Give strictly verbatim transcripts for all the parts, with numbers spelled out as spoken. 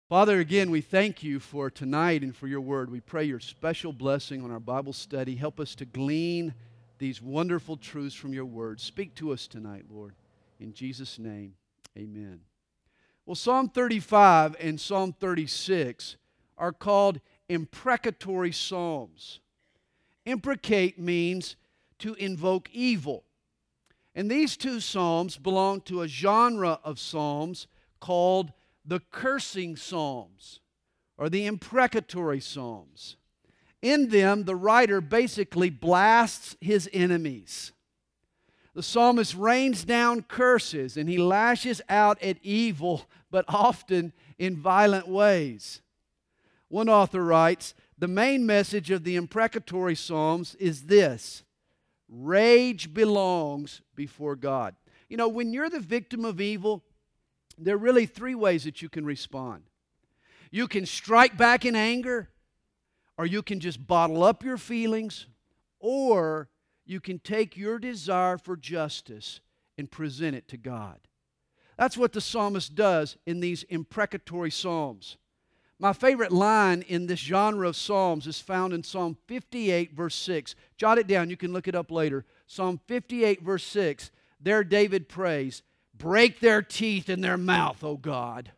Father, again, we thank you for tonight and for your word. We pray your special blessing on our Bible study. Help us to glean these wonderful truths from your word. Speak to us tonight, Lord. In Jesus' name, amen. Well, Psalm thirty-five and Psalm thirty-six are called imprecatory psalms. Imprecate means to invoke evil. And these two psalms belong to a genre of psalms called the cursing psalms, or the imprecatory psalms. In them, the writer basically blasts his enemies. The psalmist rains down curses and he lashes out at evil, but often in violent ways. One author writes, the main message of the imprecatory psalms is this: rage belongs before God. You know, when you're the victim of evil, there are really three ways that you can respond. You can strike back in anger, or you can just bottle up your feelings, or you can take your desire for justice and present it to God. That's what the psalmist does in these imprecatory psalms. My favorite line in this genre of psalms is found in Psalm fifty-eight, verse six. Jot it down, you can look it up later. Psalm fifty-eight, verse six. There David prays, "Break their teeth in their mouth, O God."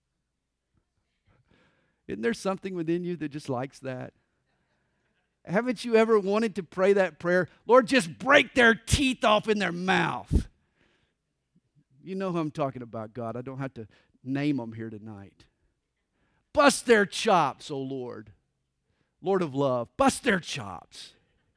Isn't there something within you that just likes that? Haven't you ever wanted to pray that prayer? Lord, just break their teeth off in their mouth. You know who I'm talking about, God. I don't have to name them here tonight. Bust their chops, O Lord. Lord of love, bust their chops.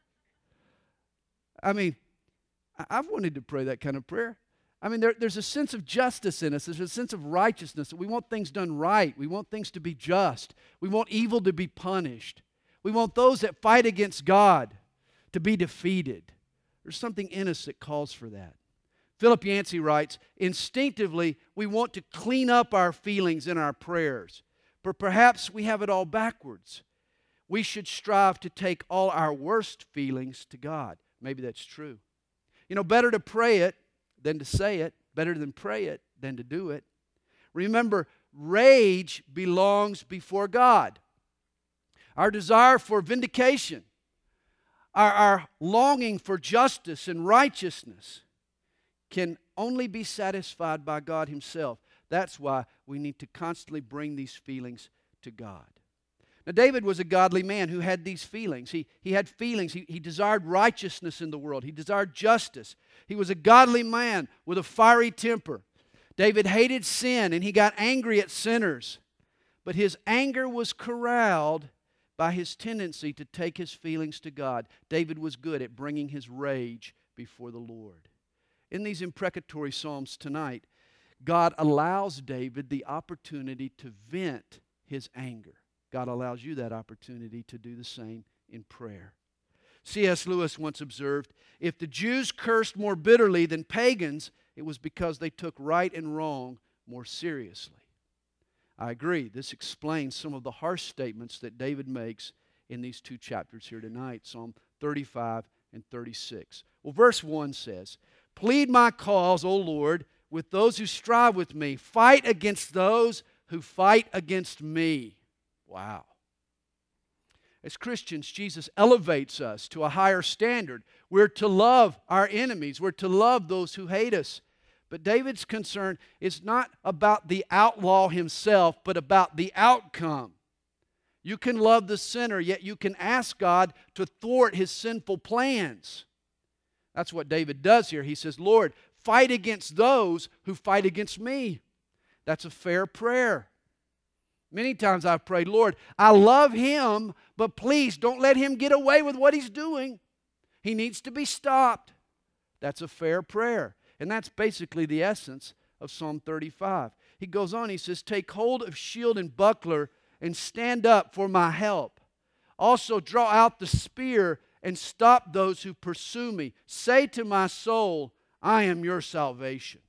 I mean, I've wanted to pray that kind of prayer. I mean, there, there's a sense of justice in us. There's a sense of righteousness. We want things done right. We want things to be just. We want evil to be punished. We want those that fight against God to be defeated. There's something in us that calls for that. Philip Yancey writes, instinctively, we want to clean up our feelings in our prayers, but perhaps we have it all backwards. We should strive to take all our worst feelings to God. Maybe that's true. You know, better to pray it than to say it, better than pray it than to do it. Remember, rage belongs before God. Our desire for vindication, our, our longing for justice and righteousness can only be satisfied by God Himself. That's why we need to constantly bring these feelings to God. Now, David was a godly man who had these feelings. He, he had feelings. He, he desired righteousness in the world. He desired justice. He was a godly man with a fiery temper. David hated sin, and he got angry at sinners. But his anger was corralled by his tendency to take his feelings to God. David was good at bringing his rage before the Lord. In these imprecatory psalms tonight, God allows David the opportunity to vent his anger. God allows you that opportunity to do the same in prayer. C S Lewis once observed, if the Jews cursed more bitterly than pagans, it was because they took right and wrong more seriously. I agree. This explains some of the harsh statements that David makes in these two chapters here tonight, Psalm thirty-five and thirty-six. Well, verse one says, plead my cause, O Lord, with those who strive with me. Fight against those who fight against me. Wow. As Christians, Jesus elevates us to a higher standard. We're to love our enemies. We're to love those who hate us. But David's concern is not about the outlaw himself, but about the outcome. You can love the sinner, yet you can ask God to thwart his sinful plans. That's what David does here. He says, Lord, fight against those who fight against me. That's a fair prayer. Many times I've prayed, Lord, I love him, but please don't let him get away with what he's doing. He needs to be stopped. That's a fair prayer. And that's basically the essence of Psalm thirty-five. He goes on, he says, take hold of shield and buckler and stand up for my help. Also draw out the spear and stop those who pursue me. Say to my soul, I am your salvation.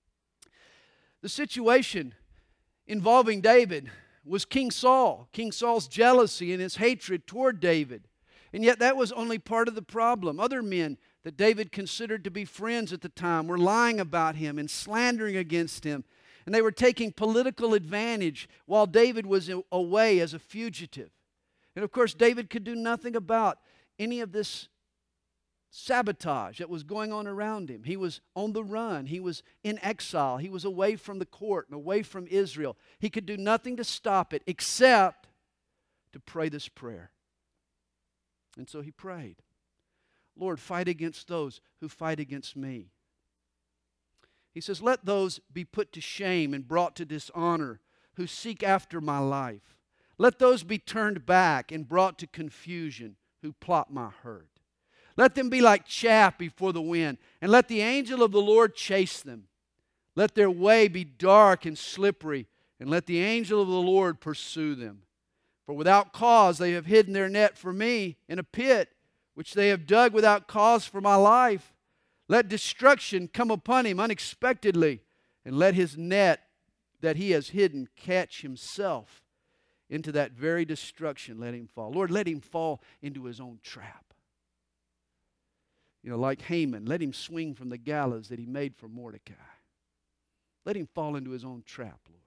The situation involving David was King Saul, King Saul's jealousy and his hatred toward David. And yet that was only part of the problem. Other men that David considered to be friends at the time were lying about him and slandering against him. And they were taking political advantage while David was away as a fugitive. And of course, David could do nothing about any of this sabotage that was going on around him. He was on the run. He was in exile. He was away from the court and away from Israel. He could do nothing to stop it except to pray this prayer. And so he prayed, Lord, fight against those who fight against me. He says, let those be put to shame and brought to dishonor who seek after my life. Let those be turned back and brought to confusion who plot my hurt. Let them be like chaff before the wind, and let the angel of the Lord chase them. Let their way be dark and slippery, and let the angel of the Lord pursue them. For without cause they have hidden their net for me in a pit, which they have dug without cause for my life. Let destruction come upon him unexpectedly, and let his net that he has hidden catch himself. Into that very destruction let him fall. Lord, let him fall into his own trap. You know, like Haman, let him swing from the gallows that he made for Mordecai. Let him fall into his own trap, Lord.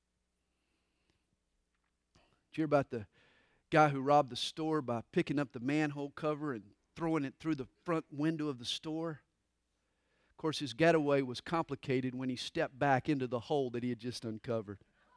Did you hear about the guy who robbed the store by picking up the manhole cover and throwing it through the front window of the store? Of course, his getaway was complicated when he stepped back into the hole that he had just uncovered.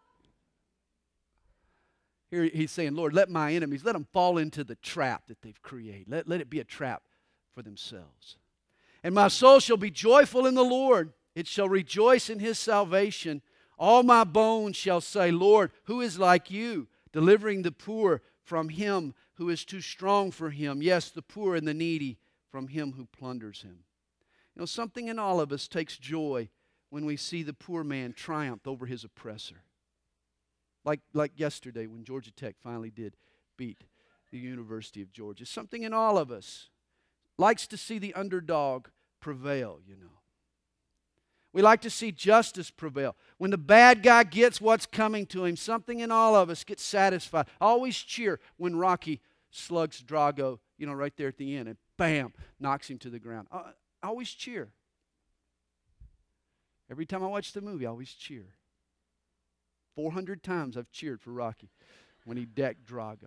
Here he's saying, Lord, let my enemies, let them fall into the trap that they've created. Let, let it be a trap for themselves. And my soul shall be joyful in the Lord. It shall rejoice in his salvation. All my bones shall say, Lord, who is like you, delivering the poor from him who is too strong for him? Yes, the poor and the needy from him who plunders him. You know, something in all of us takes joy when we see the poor man triumph over his oppressor. Like, like yesterday when Georgia Tech finally did beat the University of Georgia. Something in all of us likes to see the underdog prevail, you know. We like to see justice prevail. When the bad guy gets what's coming to him, something in all of us gets satisfied. I always cheer when Rocky slugs Drago, you know, right there at the end, and bam, knocks him to the ground. I, I always cheer. Every time I watch the movie, I always cheer. four hundred times I've cheered for Rocky when he decked Drago.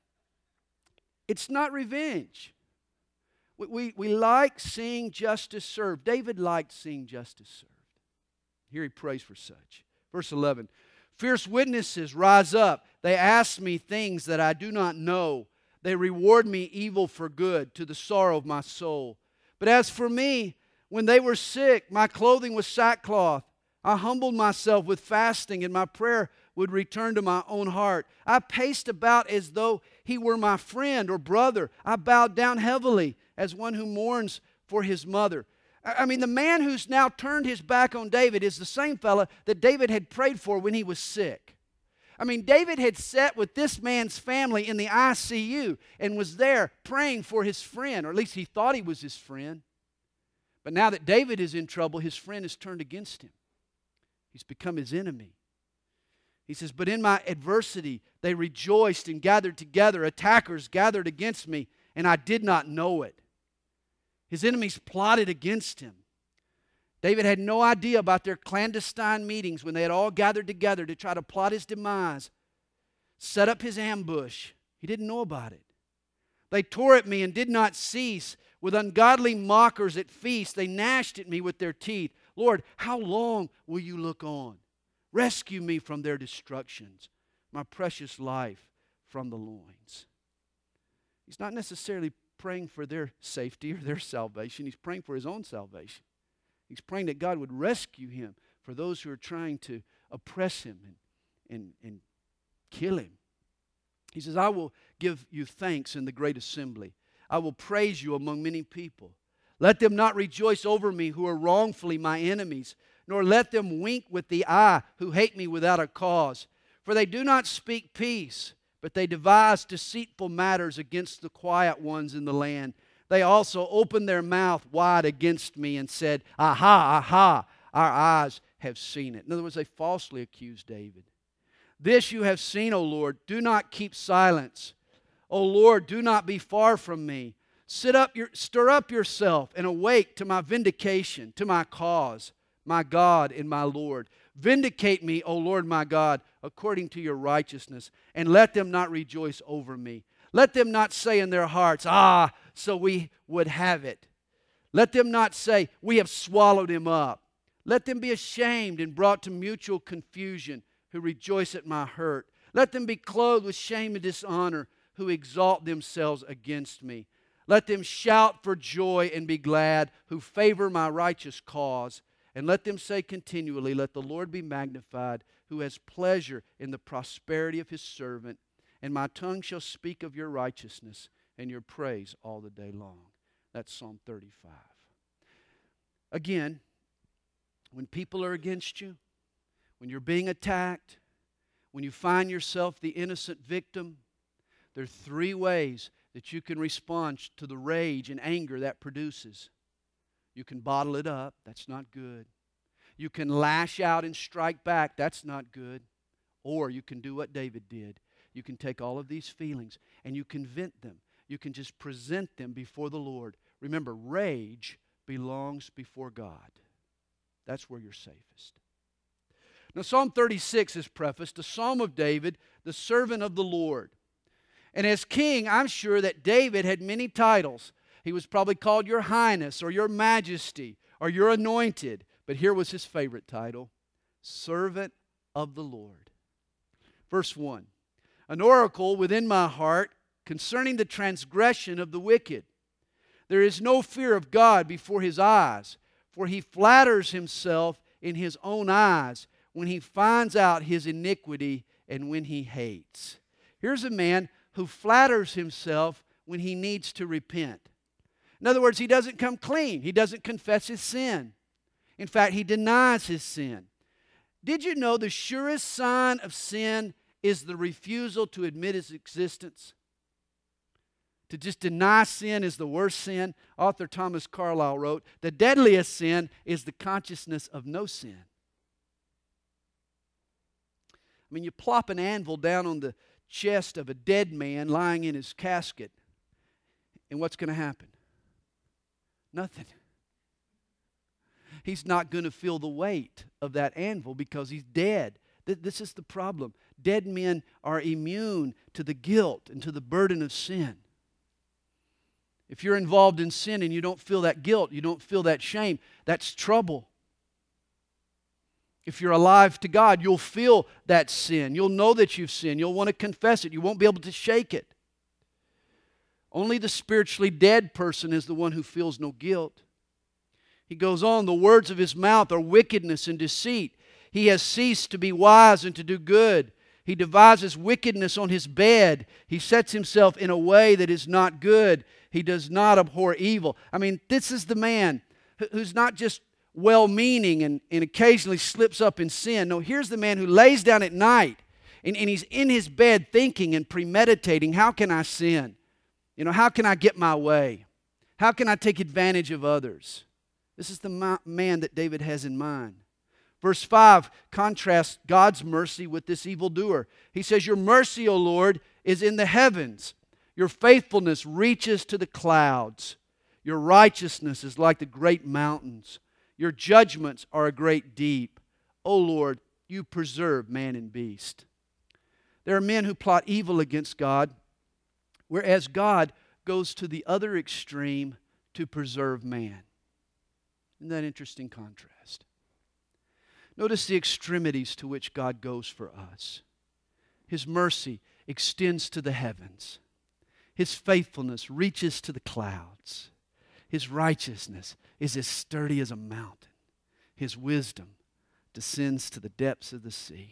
It's not revenge. We, we, we like seeing justice served. David liked seeing justice served. Here he prays for such. Verse eleven, fierce witnesses rise up. They ask me things that I do not know. They reward me evil for good, to the sorrow of my soul. But as for me, when they were sick, my clothing was sackcloth. I humbled myself with fasting, and my prayer would return to my own heart. I paced about as though he were my friend or brother. I bowed down heavily as one who mourns for his mother. I mean, the man who's now turned his back on David is the same fella that David had prayed for when he was sick. I mean, David had sat with this man's family in the I C U and was there praying for his friend, or at least he thought he was his friend. But now that David is in trouble, his friend has turned against him. He's become his enemy. He says, but in my adversity, they rejoiced and gathered together. Attackers gathered against me, and I did not know it. His enemies plotted against him. David had no idea about their clandestine meetings when they had all gathered together to try to plot his demise, set up his ambush. He didn't know about it. They tore at me and did not cease. With ungodly mockers at feasts, they gnashed at me with their teeth. Lord, how long will you look on? Rescue me from their destructions, my precious life from the loins. He's not necessarily praying for their safety or their salvation. He's praying for his own salvation. He's praying that God would rescue him for those who are trying to oppress him and, and, and kill him. He says, I will give you thanks in the great assembly. I will praise you among many people. Let them not rejoice over me who are wrongfully my enemies, nor let them wink with the eye who hate me without a cause. For they do not speak peace, but they devise deceitful matters against the quiet ones in the land. They also opened their mouth wide against me and said, aha, aha, our eyes have seen it. In other words, they falsely accused David. This you have seen, O Lord. Do not keep silence. O Lord, do not be far from me. Sit up your, stir up yourself and awake to my vindication, to my cause, my God and my Lord. Vindicate me, O Lord my God, according to your righteousness, and let them not rejoice over me. Let them not say in their hearts, ah, so we would have it. Let them not say, we have swallowed him up. Let them be ashamed and brought to mutual confusion who rejoice at my hurt. Let them be clothed with shame and dishonor who exalt themselves against me. Let them shout for joy and be glad who favor my righteous cause. And let them say continually, let the Lord be magnified, who has pleasure in the prosperity of his servant. And my tongue shall speak of your righteousness and your praise all the day long. That's Psalm thirty-five. Again, when people are against you, when you're being attacked, when you find yourself the innocent victim, there are three ways that you can respond to the rage and anger that produces. You can bottle it up. That's not good. You can lash out and strike back. That's not good. Or you can do what David did. You can take all of these feelings and you can vent them. You can just present them before the Lord. Remember, rage belongs before God. That's where you're safest. Now, Psalm thirty-six is prefaced, a psalm of David, the servant of the Lord. And as king, I'm sure that David had many titles. He was probably called Your Highness or Your Majesty or Your Anointed. But here was his favorite title, Servant of the Lord. Verse one, an oracle within my heart concerning the transgression of the wicked. There is no fear of God before his eyes, for he flatters himself in his own eyes when he finds out his iniquity and when he hates. Here's a man who flatters himself when he needs to repent. In other words, he doesn't come clean. He doesn't confess his sin. In fact, he denies his sin. Did you know the surest sign of sin is the refusal to admit its existence? To just deny sin is the worst sin. Author Thomas Carlyle wrote, the deadliest sin is the consciousness of no sin. I mean, you plop an anvil down on the chest of a dead man lying in his casket, and what's going to happen? Nothing. He's not going to feel the weight of that anvil because he's dead. This is the problem. Dead men are immune to the guilt and to the burden of sin. If you're involved in sin and you don't feel that guilt, you don't feel that shame, that's trouble. If you're alive to God, you'll feel that sin. You'll know that you've sinned. You'll want to confess it. You won't be able to shake it. Only the spiritually dead person is the one who feels no guilt. He goes on, the words of his mouth are wickedness and deceit. He has ceased to be wise and to do good. He devises wickedness on his bed. He sets himself in a way that is not good. He does not abhor evil. I mean, this is the man who's not just well-meaning and, and occasionally slips up in sin. No, here's the man who lays down at night and, and he's in his bed thinking and premeditating, how can I sin? You know, how can I get my way? How can I take advantage of others? This is the man that David has in mind. Verse five contrasts God's mercy with this evildoer. He says, your mercy, O Lord, is in the heavens. Your faithfulness reaches to the clouds. Your righteousness is like the great mountains. Your judgments are a great deep. O Lord, you preserve man and beast. There are men who plot evil against God, whereas God goes to the other extreme to preserve man. Isn't that interesting contrast? Notice the extremities to which God goes for us. His mercy extends to the heavens. His faithfulness reaches to the clouds. His righteousness is as sturdy as a mountain. His wisdom descends to the depths of the sea.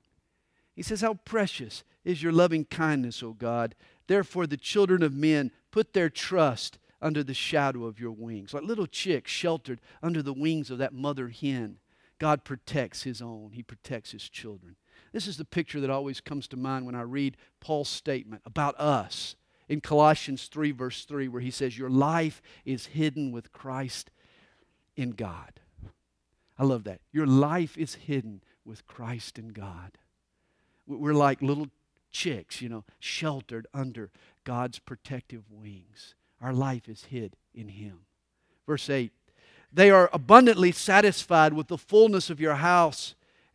He says, how precious is your loving kindness, O God. Therefore the children of men put their trust under the shadow of your wings. Like little chicks sheltered under the wings of that mother hen. God protects His own. He protects His children. This is the picture that always comes to mind when I read Paul's statement about us in Colossians three, verse three, where he says, your life is hidden with Christ in God. I love that. Your life is hidden with Christ in God. We're like little chicks, you know, sheltered under God's protective wings. Our life is hid in Him. Verse eight, they are abundantly satisfied with the fullness of your house,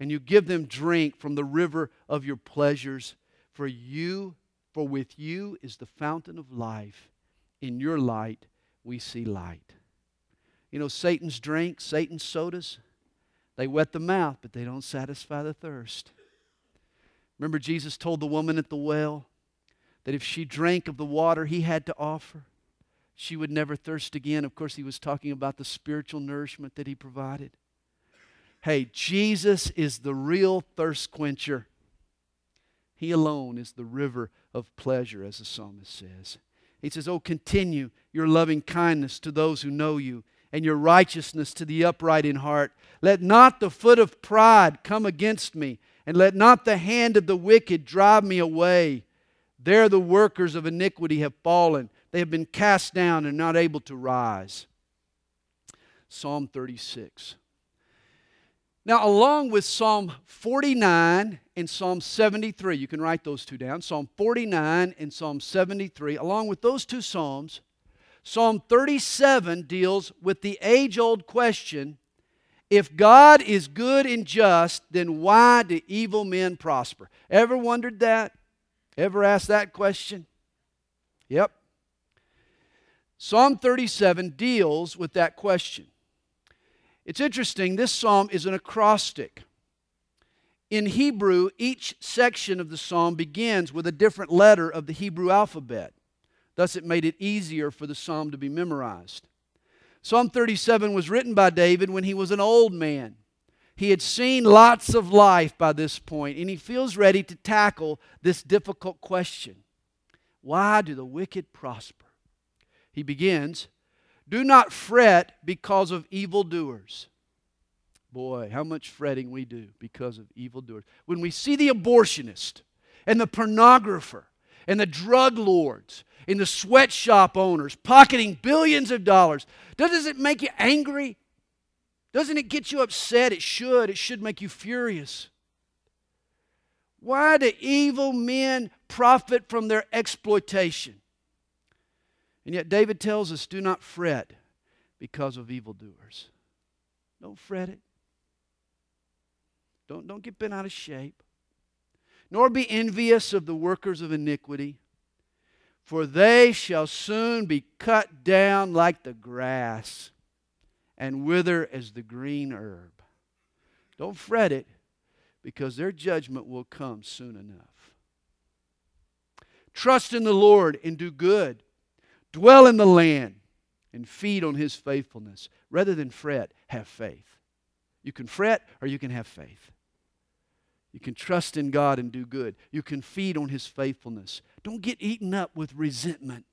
and you give them drink from the river of your pleasures. For you, for with you is the fountain of life. In your light we see light. You know, Satan's drinks, Satan's sodas, they wet the mouth, but they don't satisfy the thirst. Remember, Jesus told the woman at the well that if she drank of the water He had to offer, she would never thirst again. Of course, He was talking about the spiritual nourishment that He provided. Hey, Jesus is the real thirst quencher. He alone is the river of pleasure, as the psalmist says. He says, oh, continue your loving kindness to those who know you, and your righteousness to the upright in heart. Let not the foot of pride come against me, and let not the hand of the wicked drive me away. There the workers of iniquity have fallen. They have been cast down and not able to rise. Psalm thirty-six. Now, along with Psalm forty-nine and Psalm seventy-three, you can write those two down, Psalm forty-nine and Psalm seventy-three, along with those two Psalms, Psalm thirty-seven deals with the age-old question, if God is good and just, then why do evil men prosper? Ever wondered that? Ever asked that question? Yep. Psalm thirty-seven deals with that question. It's interesting, this psalm is an acrostic. In Hebrew, each section of the psalm begins with a different letter of the Hebrew alphabet. Thus, it made it easier for the psalm to be memorized. Psalm thirty-seven was written by David when he was an old man. He had seen lots of life by this point, and he feels ready to tackle this difficult question. Why do the wicked prosper? He begins, do not fret because of evildoers. Boy, how much fretting we do because of evildoers. When we see the abortionist and the pornographer and the drug lords and the sweatshop owners pocketing billions of dollars, doesn't it make you angry? Doesn't it get you upset? It should. It should make you furious. Why do evil men profit from their exploitation? And yet David tells us, do not fret because of evildoers. Don't fret it. Don't, don't get bent out of shape. Nor be envious of the workers of iniquity, for they shall soon be cut down like the grass and wither as the green herb. Don't fret it, because their judgment will come soon enough. Trust in the Lord and do good. Dwell in the land and feed on His faithfulness. Rather than fret, have faith. You can fret or you can have faith. You can trust in God and do good. You can feed on His faithfulness. Don't get eaten up with resentment.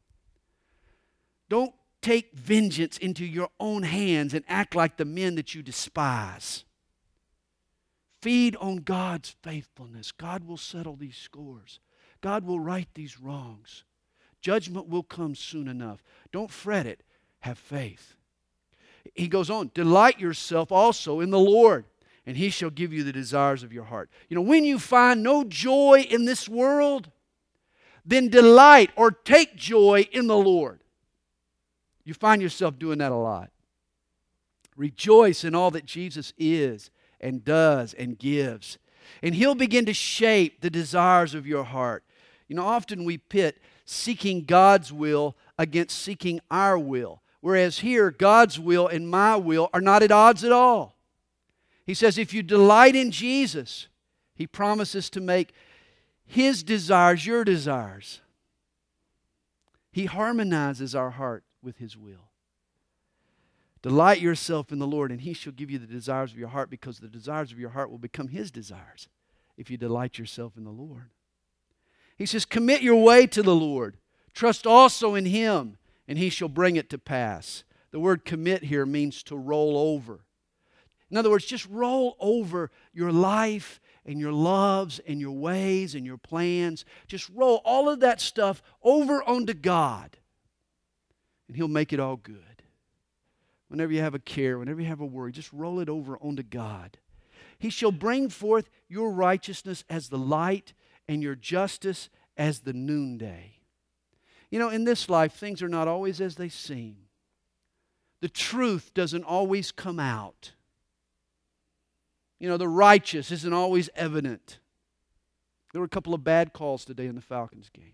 Don't take vengeance into your own hands and act like the men that you despise. Feed on God's faithfulness. God will settle these scores. God will right these wrongs. Judgment will come soon enough. Don't fret it. Have faith. He goes on, delight yourself also in the Lord, and He shall give you the desires of your heart. You know, when you find no joy in this world, then delight or take joy in the Lord. You find yourself doing that a lot. Rejoice in all that Jesus is and does and gives. And He'll begin to shape the desires of your heart. You know, often we pit seeking God's will against seeking our will. Whereas here, God's will and my will are not at odds at all. He says if you delight in Jesus, He promises to make His desires your desires. He harmonizes our heart with His will. Delight yourself in the Lord, and He shall give you the desires of your heart, because the desires of your heart will become His desires if you delight yourself in the Lord. He says, commit your way to the Lord. Trust also in Him, and He shall bring it to pass. The word commit here means to roll over. In other words, just roll over your life and your loves and your ways and your plans. Just roll all of that stuff over onto God, and He'll make it all good. Whenever you have a care, whenever you have a worry, just roll it over onto God. He shall bring forth your righteousness as the light and your justice as the noonday. You know, in this life, things are not always as they seem. The truth doesn't always come out. You know, the righteous isn't always evident. There were a couple of bad calls today in the Falcons game.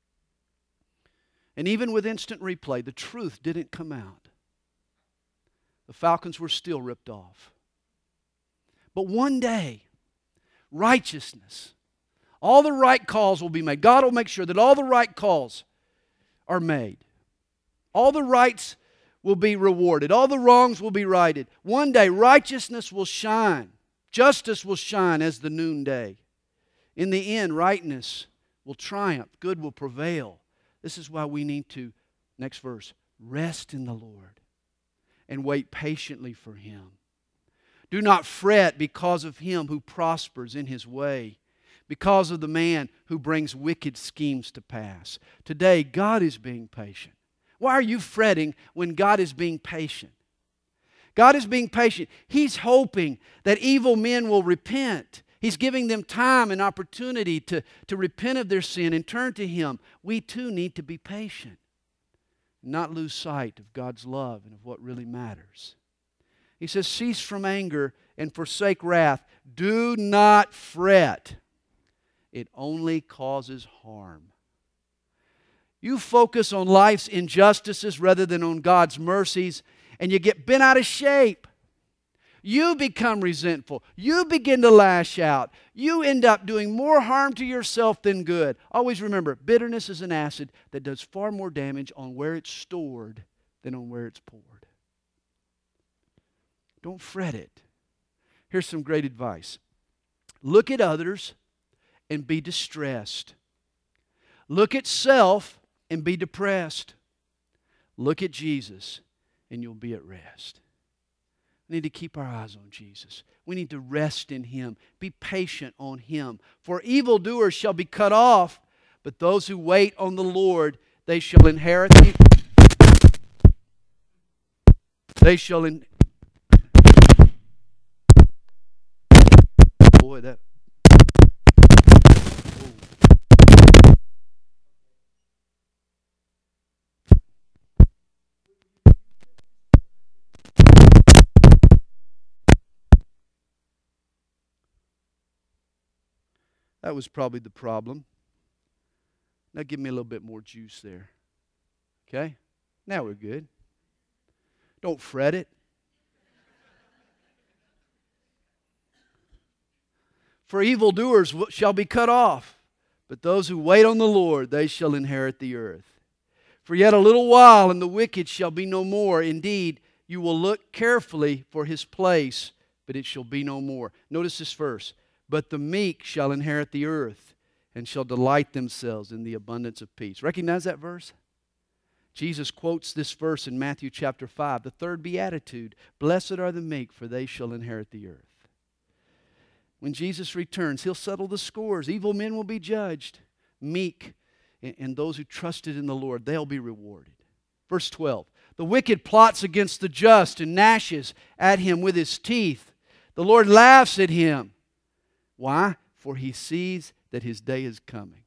And even with instant replay, the truth didn't come out. The Falcons were still ripped off. But one day, righteousness, all the right calls will be made. God will make sure that all the right calls are made. All the rights will be rewarded. All the wrongs will be righted. One day, righteousness will shine. Justice will shine as the noonday. In the end, rightness will triumph. Good will prevail. This is why we need to, next verse, rest in the Lord and wait patiently for Him. Do not fret because of him who prospers in his way, because of the man who brings wicked schemes to pass. Today, God is being patient. Why are you fretting when God is being patient? God is being patient. He's hoping that evil men will repent. He's giving them time and opportunity to, to repent of their sin and turn to Him. We too need to be patient, not lose sight of God's love and of what really matters. He says, cease from anger and forsake wrath. Do not fret. It only causes harm. You focus on life's injustices rather than on God's mercies, and you get bent out of shape. You become resentful. You begin to lash out. You end up doing more harm to yourself than good. Always remember, bitterness is an acid that does far more damage on where it's stored than on where it's poured. Don't fret it. Here's some great advice. Look at others and be distressed. Look at self and be depressed. Look at Jesus and you'll be at rest. We need to keep our eyes on Jesus. We need to rest in Him. Be patient on Him. For evildoers shall be cut off, but those who wait on the Lord, they shall inherit the... They shall in... Boy, that... That was probably the problem. Now give me a little bit more juice there. Okay? Now we're good. Don't fret it. For evildoers shall be cut off, but those who wait on the Lord, they shall inherit the earth. For yet a little while, and the wicked shall be no more. Indeed, you will look carefully for his place, but it shall be no more. Notice this verse. But the meek shall inherit the earth and shall delight themselves in the abundance of peace. Recognize that verse? Jesus quotes this verse in Matthew chapter five, the third beatitude. Blessed are the meek, for they shall inherit the earth. When Jesus returns, He'll settle the scores. Evil men will be judged. Meek and those who trusted in the Lord, they'll be rewarded. Verse twelve. The wicked plots against the just and gnashes at him with his teeth. The Lord laughs at him. Why? For he sees that his day is coming.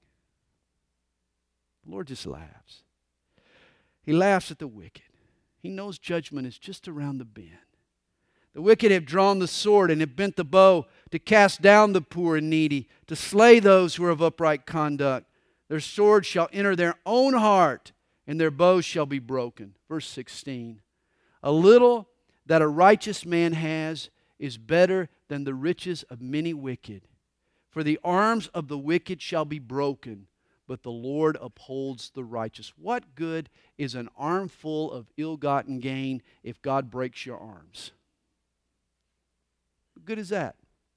The Lord just laughs. He laughs at the wicked. He knows judgment is just around the bend. The wicked have drawn the sword and have bent the bow to cast down the poor and needy, to slay those who are of upright conduct. Their sword shall enter their own heart, and their bows shall be broken. Verse sixteen. A little that a righteous man has is better than the riches of many wicked. For the arms of the wicked shall be broken, but the Lord upholds the righteous. What good is an armful of ill-gotten gain if God breaks your arms? What good is that?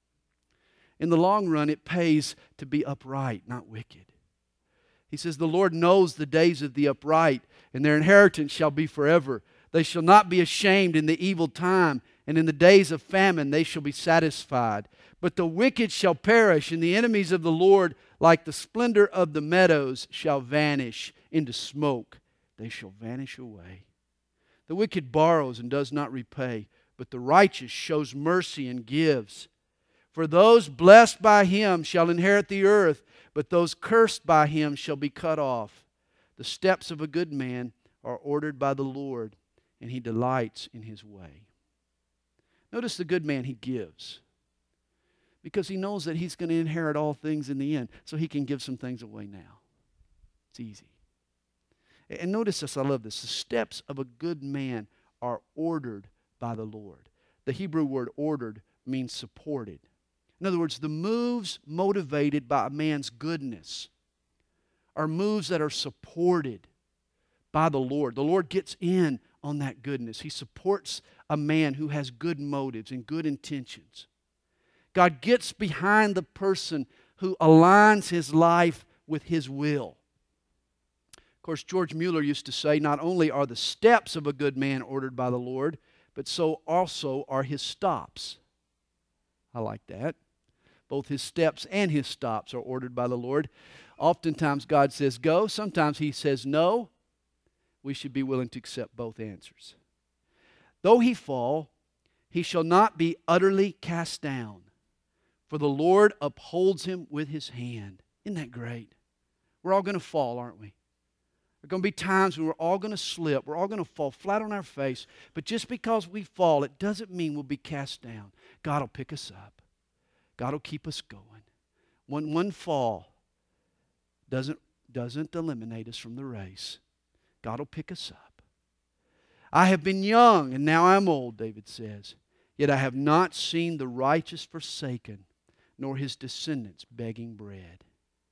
In the long run, it pays to be upright, not wicked. He says, the Lord knows the days of the upright, and their inheritance shall be forever. They shall not be ashamed in the evil time, and in the days of famine they shall be satisfied. But the wicked shall perish, and the enemies of the Lord, like the splendor of the meadows, shall vanish into smoke. They shall vanish away. The wicked borrows and does not repay, but the righteous shows mercy and gives. For those blessed by Him shall inherit the earth, but those cursed by Him shall be cut off. The steps of a good man are ordered by the Lord, and He delights in his way. Notice the good man, he gives. because he knows that he's going to inherit all things in the end, so he can give some things away now. It's easy. And notice this, I love this. The steps of a good man are ordered by the Lord. The Hebrew word ordered means supported. In other words, the moves motivated by a man's goodness are moves that are supported by the Lord. The Lord gets in on that goodness. He supports a man who has good motives and good intentions. God gets behind the person who aligns his life with His will. Of course, George Mueller used to say, not only are the steps of a good man ordered by the Lord, but so also are his stops. I like that. Both his steps and his stops are ordered by the Lord. Oftentimes God says go. Sometimes He says no. We should be willing to accept both answers. Though he fall, he shall not be utterly cast down, for the Lord upholds him with His hand. Isn't that great? We're all going to fall, aren't we? There are going to be times when we're all going to slip. We're all going to fall flat on our face. But just because we fall, it doesn't mean we'll be cast down. God will pick us up. God will keep us going. One, one fall doesn't, doesn't eliminate us from the race. God will pick us up. I have been young, and now I'm old, David says. Yet I have not seen the righteous forsaken, nor his descendants begging bread.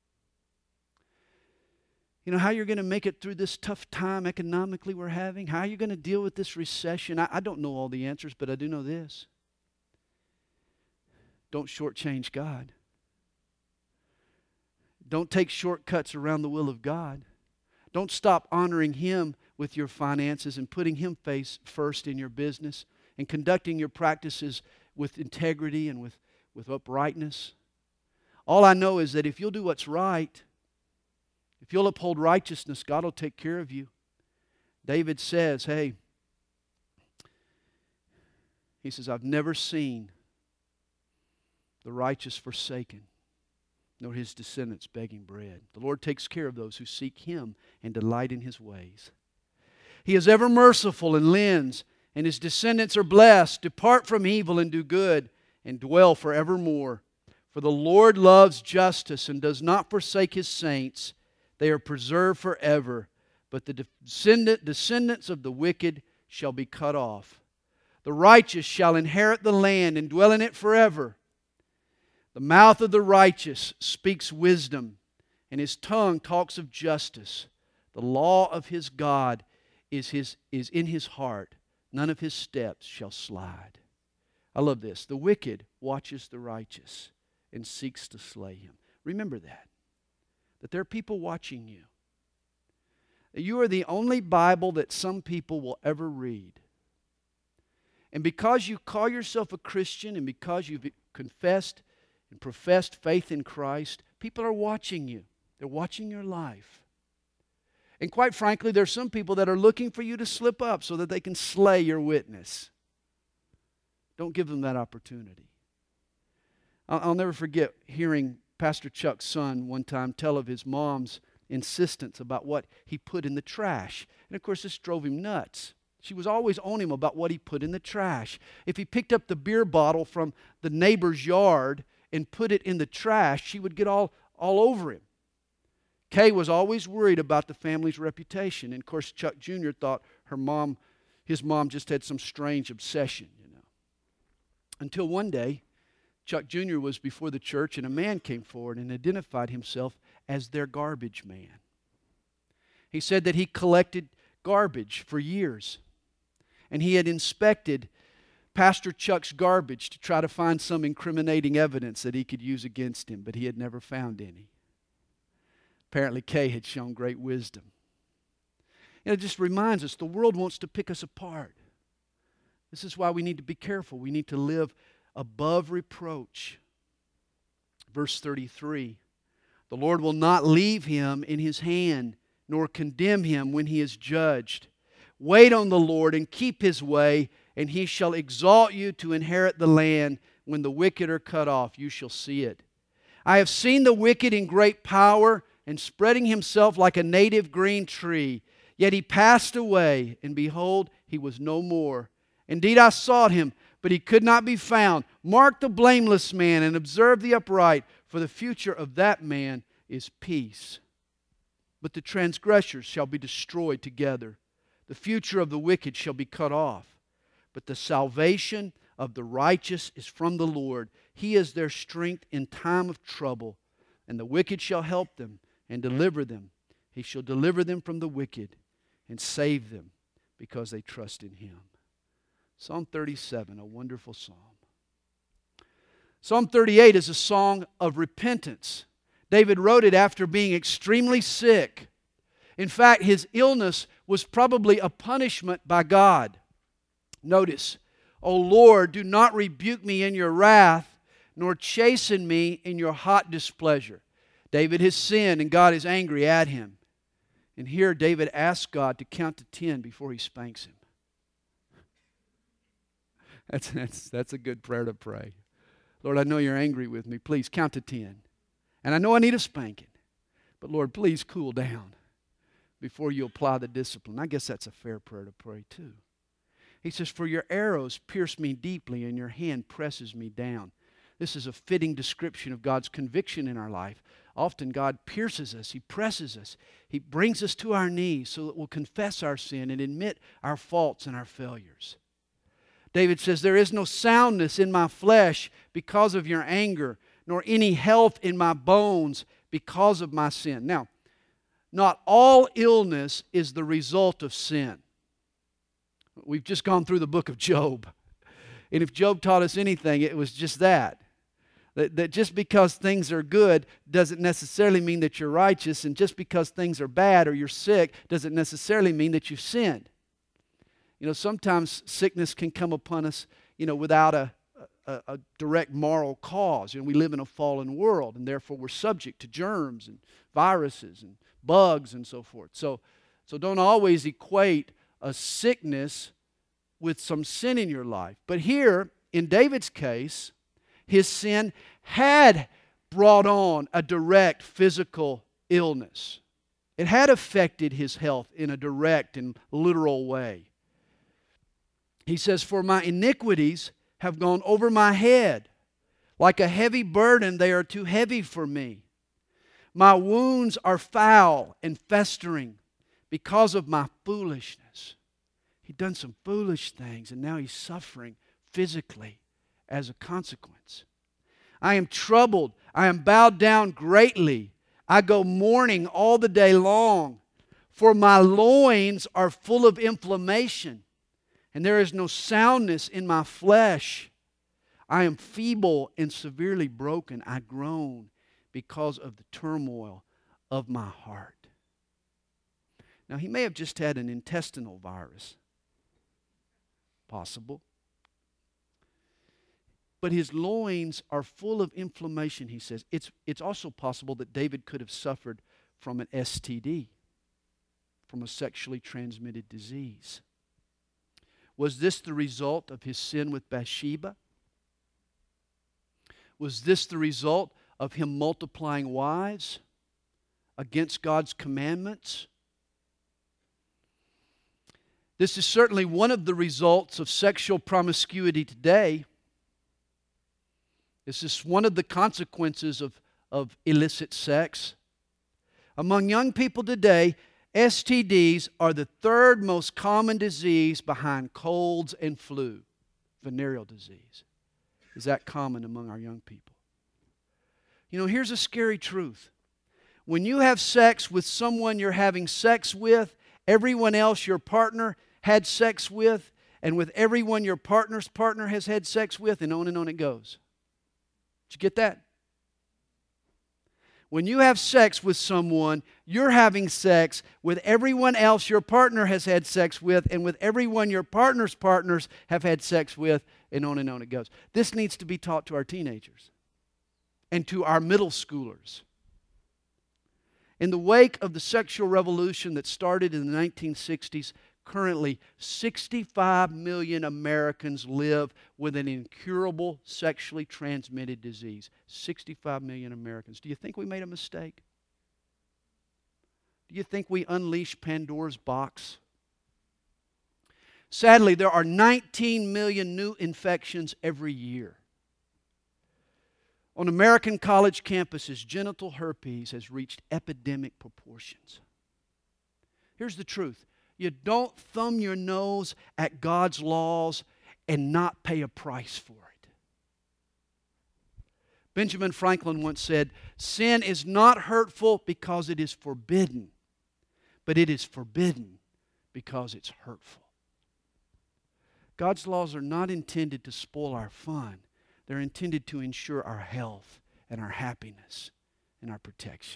You know how you're going to make it through this tough time economically we're having? How are you going to deal with this recession? I, I don't know all the answers, but I do know this. Don't shortchange God. Don't take shortcuts around the will of God. Don't stop honoring Him with your finances and putting Him face first in your business and conducting your practices with integrity and with, with uprightness. All I know is that if you'll do what's right, if you'll uphold righteousness, God will take care of you. David says, hey, he says, I've never seen the righteous forsaken, nor his descendants begging bread. The Lord takes care of those who seek Him and delight in His ways. He is ever merciful and lends, and His descendants are blessed. Depart from evil and do good, and dwell forevermore. For the Lord loves justice and does not forsake His saints. They are preserved forever, but the descendant, descendants of the wicked shall be cut off. The righteous shall inherit the land and dwell in it forever. The mouth of the righteous speaks wisdom, and his tongue talks of justice. The law of his God is, his, is in his heart. None of his steps shall slide. I love this. The wicked watches the righteous and seeks to slay him. Remember that. That there are people watching you. That you are the only Bible that some people will ever read. And because you call yourself a Christian and because you've confessed and professed faith in Christ, people are watching you. They're watching your life. And quite frankly, there are some people that are looking for you to slip up so that they can slay your witness. Don't give them that opportunity. I'll, I'll never forget hearing Pastor Chuck's son one time tell of his mom's insistence about what he put in the trash. And of course, this drove him nuts. She was always on him about what he put in the trash. If he picked up the beer bottle from the neighbor's yard and put it in the trash, she would get all, all over him. Kay was always worried about the family's reputation. And of course, Chuck Junior thought her mom, his mom just had some strange obsession, you know. Until one day, Chuck Junior was before the church and a man came forward and identified himself as their garbage man. He said that he collected garbage for years. And he had inspected Pastor Chuck's garbage to try to find some incriminating evidence that he could use against him, but he had never found any. Apparently, Kay had shown great wisdom. And it just reminds us the world wants to pick us apart. This is why we need to be careful. We need to live above reproach. Verse thirty-three, the Lord will not leave him in his hand, nor condemn him when he is judged. Wait on the Lord and keep His way, and He shall exalt you to inherit the land. When the wicked are cut off, you shall see it. I have seen the wicked in great power and spreading himself like a native green tree. Yet he passed away, and behold, he was no more. Indeed, I sought him, but he could not be found. Mark the blameless man and observe the upright, for the future of that man is peace. But the transgressors shall be destroyed together. The future of the wicked shall be cut off. But the salvation of the righteous is from the Lord. He is their strength in time of trouble. And the wicked shall help them and deliver them. He shall deliver them from the wicked and save them because they trust in Him. Psalm thirty-seven, a wonderful psalm. Psalm thirty-eight is a song of repentance. David wrote it after being extremely sick. In fact, his illness was probably a punishment by God. Notice, O Lord, do not rebuke me in your wrath, nor chasten me in your hot displeasure. David has sinned and God is angry at him. And here David asks God to count to ten before he spanks him. That's, that's, that's a good prayer to pray. Lord, I know you're angry with me. Please count to ten. And I know I need a spanking. But Lord, please cool down before you apply the discipline. I guess that's a fair prayer to pray too. He says, for your arrows pierce me deeply and your hand presses me down. This is a fitting description of God's conviction in our life. Often God pierces us. He presses us. He brings us to our knees so that we'll confess our sin and admit our faults and our failures. David says, there is no soundness in my flesh because of your anger, nor any health in my bones because of my sin. Now, not all illness is the result of sin. We've just gone through the book of Job. And if Job taught us anything, it was just that. That, that just because things are good doesn't necessarily mean that you're righteous, and just because things are bad or you're sick doesn't necessarily mean that you've sinned. You know, sometimes sickness can come upon us, you know, without a, a, a direct moral cause. You know, we live in a fallen world, and therefore we're subject to germs and viruses and bugs and so forth. So, so don't always equate a sickness with some sin in your life. But here, in David's case, his sin had brought on a direct physical illness. It had affected his health in a direct and literal way. He says, for my iniquities have gone over my head. Like a heavy burden, they are too heavy for me. My wounds are foul and festering because of my foolishness. He'd done some foolish things, and now he's suffering physically as a consequence. I am troubled. I am bowed down greatly. I go mourning all the day long, for my loins are full of inflammation, and there is no soundness in my flesh. I am feeble and severely broken. I groan because of the turmoil of my heart. Now, he may have just had an intestinal virus. Possible. But his loins are full of inflammation, he says. It's, it's also possible that David could have suffered from an S T D, from a sexually transmitted disease. Was this the result of his sin with Bathsheba? Was this the result of him multiplying wives against God's commandments? This is certainly one of the results of sexual promiscuity today. This is one of the consequences of, of illicit sex. Among young people today, S T Ds are the third most common disease behind colds and flu, venereal disease. Is that common among our young people? You know, here's a scary truth. When you have sex with someone you're having sex with, everyone else your partner had sex with, and with everyone your partner's partner has had sex with, and on and on it goes. Did you get that? When you have sex with someone, you're having sex with everyone else your partner has had sex with, and with everyone your partner's partners have had sex with, and on and on it goes. This needs to be taught to our teenagers and to our middle schoolers. In the wake of the sexual revolution that started in the nineteen sixties, currently sixty-five million Americans live with an incurable sexually transmitted disease. sixty-five million Americans. Do you think we made a mistake? Do you think we unleashed Pandora's box? Sadly, there are nineteen million new infections every year. On American college campuses, genital herpes has reached epidemic proportions. Here's the truth. You don't thumb your nose at God's laws and not pay a price for it. Benjamin Franklin once said, "Sin is not hurtful because it is forbidden, but it is forbidden because it's hurtful." God's laws are not intended to spoil our fun. They're intended to ensure our health and our happiness and our protection.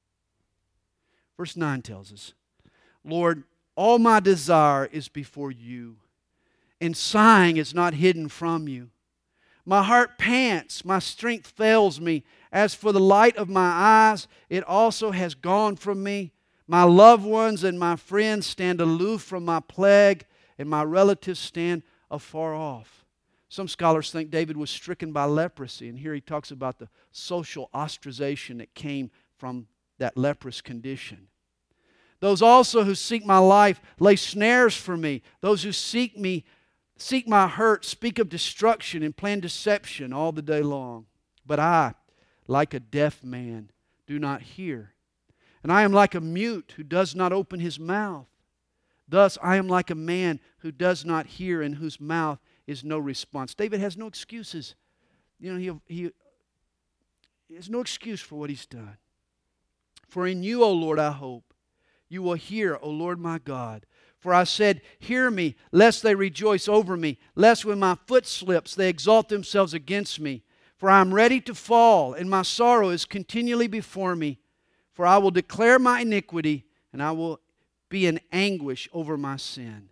Verse nine tells us, "Lord, all my desire is before you, and sighing is not hidden from you. My heart pants, my strength fails me. As for the light of my eyes, it also has gone from me. My loved ones and my friends stand aloof from my plague, and my relatives stand afar off." Some scholars think David was stricken by leprosy, and here he talks about the social ostracization that came from that leprous condition. "Those also who seek my life lay snares for me. Those who seek me, seek my hurt, speak of destruction and plan deception all the day long. But I, like a deaf man, do not hear. And I am like a mute who does not open his mouth. Thus I am like a man who does not hear, in whose mouth is no response." David has no excuses. You know, he, he, he has no excuse for what he's done. "For in you, O Lord, I hope. You will hear, O Lord my God. For I said, hear me, lest they rejoice over me, lest when my foot slips they exalt themselves against me. For I am ready to fall, and my sorrow is continually before me. For I will declare my iniquity, and I will be in anguish over my sin.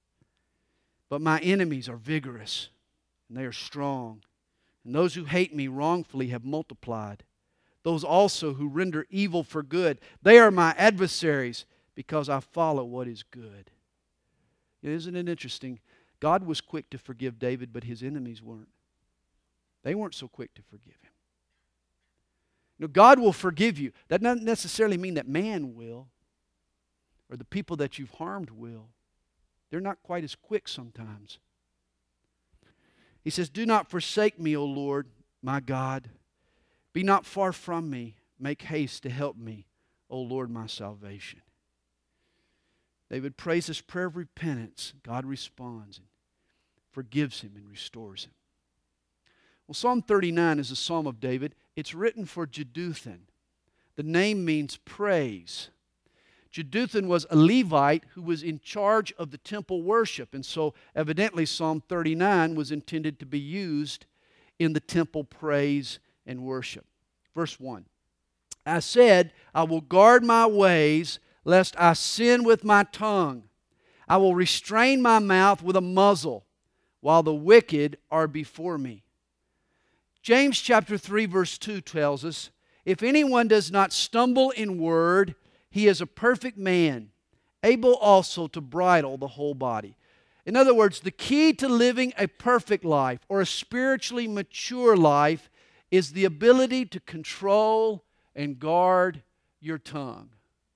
But my enemies are vigorous, and they are strong. And those who hate me wrongfully have multiplied. Those also who render evil for good, they are my adversaries, because I follow what is good." Isn't it interesting? God was quick to forgive David, but his enemies weren't. They weren't so quick to forgive him. You know, God will forgive you. That doesn't necessarily mean that man will, or the people that you've harmed will. They're not quite as quick sometimes. He says, "Do not forsake me, O Lord, my God. Be not far from me. Make haste to help me, O Lord, my salvation." David prays this prayer of repentance. God responds and forgives him and restores him. Well, Psalm thirty-nine is a psalm of David. It's written for Jeduthun. The name means praise. Jeduthun was a Levite who was in charge of the temple worship. And so evidently Psalm thirty-nine was intended to be used in the temple praise and worship. Verse one. "I said, I will guard my ways, lest I sin with my tongue. I will restrain my mouth with a muzzle, while the wicked are before me." James chapter three verse two tells us, "If anyone does not stumble in word, he is a perfect man, able also to bridle the whole body." In other words, the key to living a perfect life or a spiritually mature life is the ability to control and guard your tongue.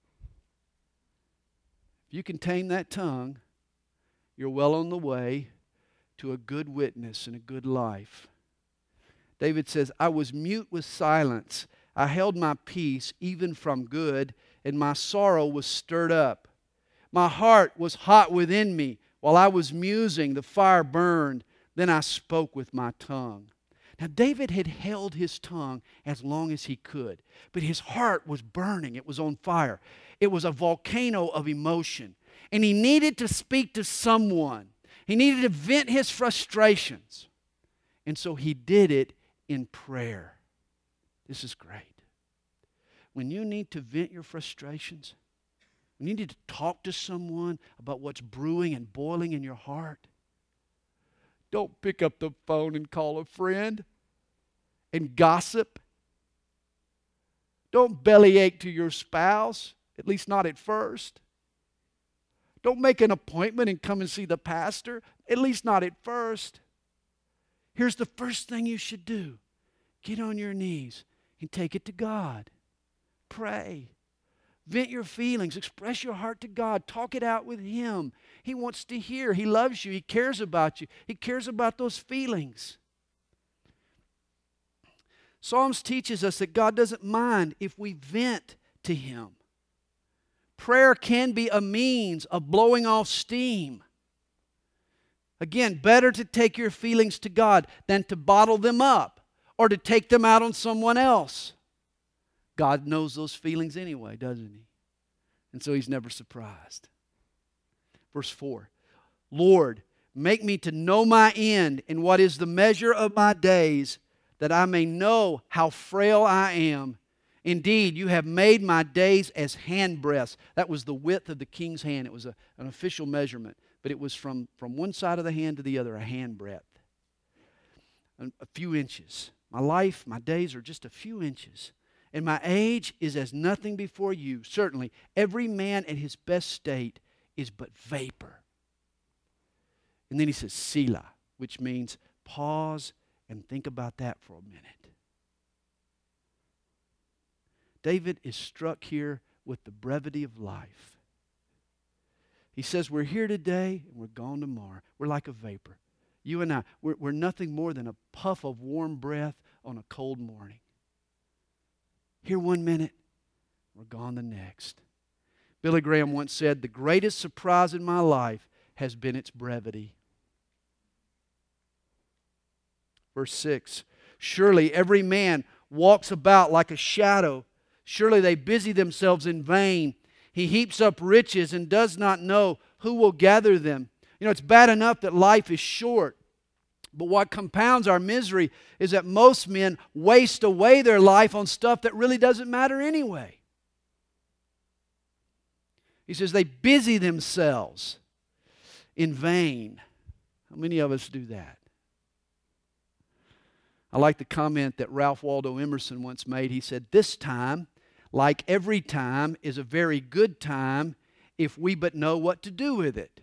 If you can tame that tongue, you're well on the way to a good witness and a good life. David says, "I was mute with silence. I held my peace even from good, and my sorrow was stirred up. My heart was hot within me. While I was musing, the fire burned. Then I spoke with my tongue." Now, David had held his tongue as long as he could, but his heart was burning. It was on fire. It was a volcano of emotion, and he needed to speak to someone. He needed to vent his frustrations, and so he did it in prayer. This is great. When you need to vent your frustrations, when you need to talk to someone about what's brewing and boiling in your heart, don't pick up the phone and call a friend and gossip. Don't bellyache to your spouse, at least not at first. Don't make an appointment and come and see the pastor, at least not at first. Here's the first thing you should do. Get on your knees and take it to God. Pray. Vent your feelings. Express your heart to God. Talk it out with Him. He wants to hear. He loves you. He cares about you. He cares about those feelings. Psalms teaches us that God doesn't mind if we vent to Him. Prayer can be a means of blowing off steam. Again, better to take your feelings to God than to bottle them up or to take them out on someone else. God knows those feelings anyway, doesn't He? And so He's never surprised. Verse four, Lord, make me to know my end and what is the measure of my days, that I may know how frail I am. Indeed, you have made my days as handbreadths. That was the width of the king's hand. It was a, an official measurement, but it was from, from one side of the hand to the other, a handbreadth. A, a few inches. My life, my days are just a few inches. And my age is as nothing before you. Certainly, every man at his best state is but vapor. And then he says, Selah, which means pause and think about that for a minute. David is struck here with the brevity of life. He says, we're here today and we're gone tomorrow. We're like a vapor. You and I, we're, we're nothing more than a puff of warm breath on a cold morning. Here one minute, we're gone the next. Billy Graham once said, the greatest surprise in my life has been its brevity. Verse six, surely every man walks about like a shadow. Surely they busy themselves in vain. He heaps up riches and does not know who will gather them. You know, it's bad enough that life is short. But what compounds our misery is that most men waste away their life on stuff that really doesn't matter anyway. He says they busy themselves in vain. How many of us do that? I like the comment that Ralph Waldo Emerson once made. He said, this time, like every time, is a very good time if we but know what to do with it.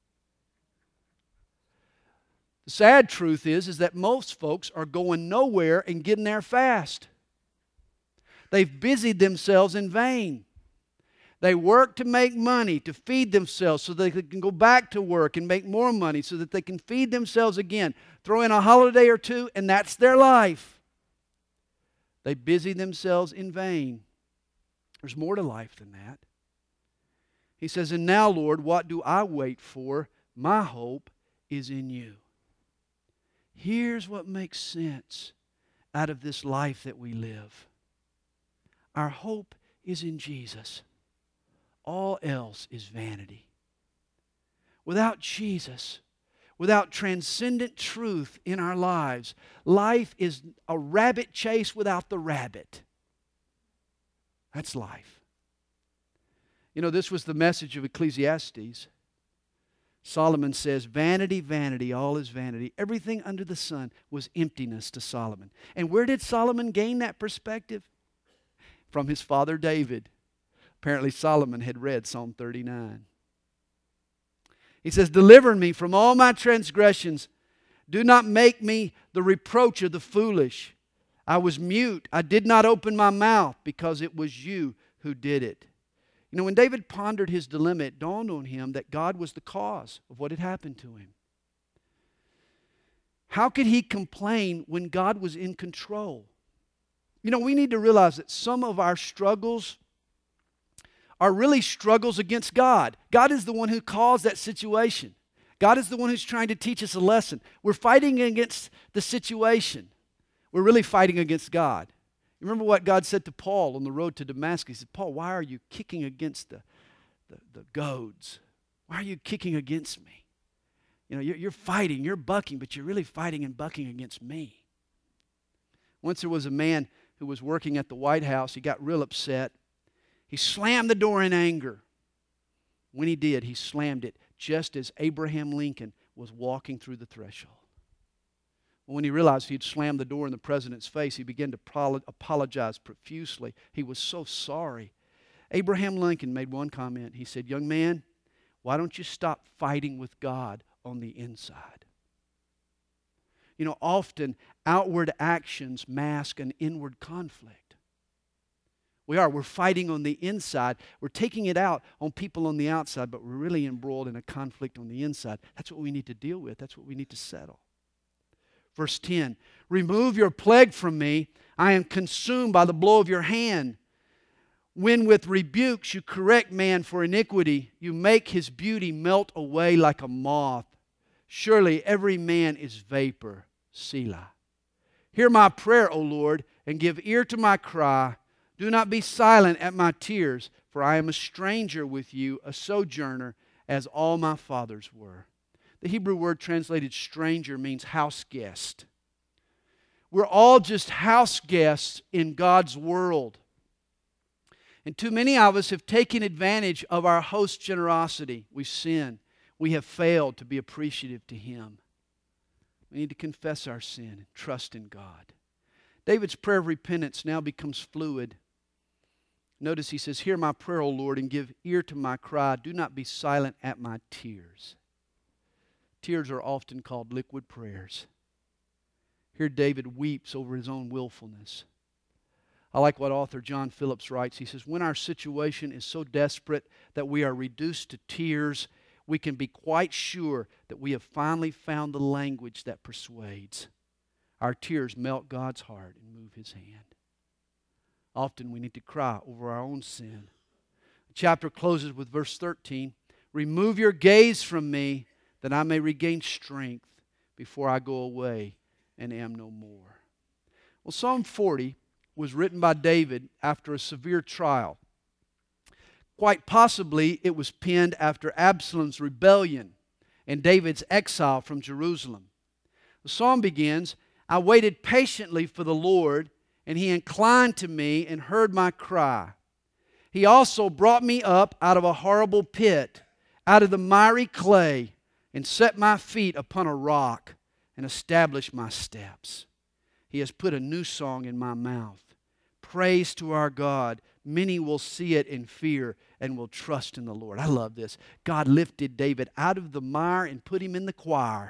The sad truth is, is that most folks are going nowhere and getting there fast. They've busied themselves in vain. They work to make money, to feed themselves so they can go back to work and make more money so that they can feed themselves again. Throw in a holiday or two and that's their life. They busy themselves in vain. There's more to life than that. He says, and now, Lord, what do I wait for? My hope is in you. Here's what makes sense out of this life that we live. Our hope is in Jesus. All else is vanity. Without Jesus, without transcendent truth in our lives, life is a rabbit chase without the rabbit. That's life. You know, this was the message of Ecclesiastes. Solomon says, vanity, vanity, all is vanity. Everything under the sun was emptiness to Solomon. And where did Solomon gain that perspective? From his father David. Apparently Solomon had read Psalm thirty-nine. He says, deliver me from all my transgressions. Do not make me the reproach of the foolish. I was mute. I did not open my mouth because it was you who did it. You know, when David pondered his dilemma, it dawned on him that God was the cause of what had happened to him. How could he complain when God was in control? You know, we need to realize that some of our struggles are really struggles against God. God is the one who caused that situation. God is the one who's trying to teach us a lesson. We're fighting against the situation. We're really fighting against God. You remember what God said to Paul on the road to Damascus? He said, Paul, why are you kicking against the, the, the goads? Why are you kicking against me? You know, you're, you're fighting, you're bucking, but you're really fighting and bucking against me. Once there was a man who was working at the White House. He got real upset. He slammed the door in anger. When he did, he slammed it just as Abraham Lincoln was walking through the threshold. When he realized he'd slammed the door in the president's face, he began to apologize profusely. He was so sorry. Abraham Lincoln made one comment. He said, young man, why don't you stop fighting with God on the inside? You know, often outward actions mask an inward conflict. We are. We're fighting on the inside. We're taking it out on people on the outside, but we're really embroiled in a conflict on the inside. That's what we need to deal with. That's what we need to settle. Verse ten, remove your plague from me. I am consumed by the blow of your hand. When with rebukes you correct man for iniquity, you make his beauty melt away like a moth. Surely every man is vapor. Selah. Hear my prayer, O Lord, and give ear to my cry. Do not be silent at my tears, for I am a stranger with you, a sojourner, as all my fathers were. The Hebrew word translated stranger means house guest. We're all just house guests in God's world. And too many of us have taken advantage of our host's generosity. We've sinned. We have failed to be appreciative to Him. We need to confess our sin and trust in God. David's prayer of repentance now becomes fluid. Notice he says, hear my prayer, O Lord, and give ear to my cry. Do not be silent at my tears. Tears are often called liquid prayers. Here David weeps over his own willfulness. I like what author John Phillips writes. He says, when our situation is so desperate that we are reduced to tears, we can be quite sure that we have finally found the language that persuades. Our tears melt God's heart and move His hand. Often we need to cry over our own sin. The chapter closes with verse thirteen. Remove your gaze from me, that I may regain strength before I go away and am no more. Well, Psalm forty was written by David after a severe trial. Quite possibly it was penned after Absalom's rebellion and David's exile from Jerusalem. The psalm begins, I waited patiently for the Lord, and He inclined to me and heard my cry. He also brought me up out of a horrible pit, out of the miry clay, and set my feet upon a rock and established my steps. He has put a new song in my mouth. Praise to our God. Many will see it in fear and will trust in the Lord. I love this. God lifted David out of the mire and put him in the choir.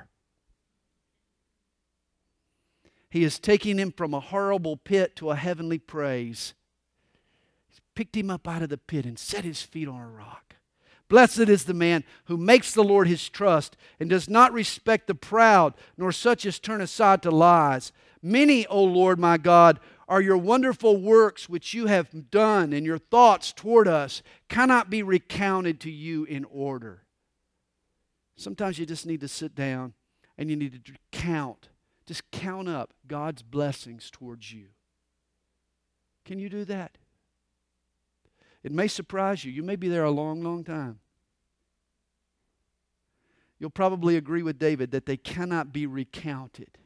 He is taking him from a horrible pit to a heavenly praise. He's picked him up out of the pit and set his feet on a rock. Blessed is the man who makes the Lord his trust and does not respect the proud, nor such as turn aside to lies. Many, O Lord my God, are your wonderful works which you have done, and your thoughts toward us cannot be recounted to you in order. Sometimes you just need to sit down and you need to count. Just count up God's blessings towards you. Can you do that? It may surprise you. You may be there a long, long time. You'll probably agree with David that they cannot be recounted.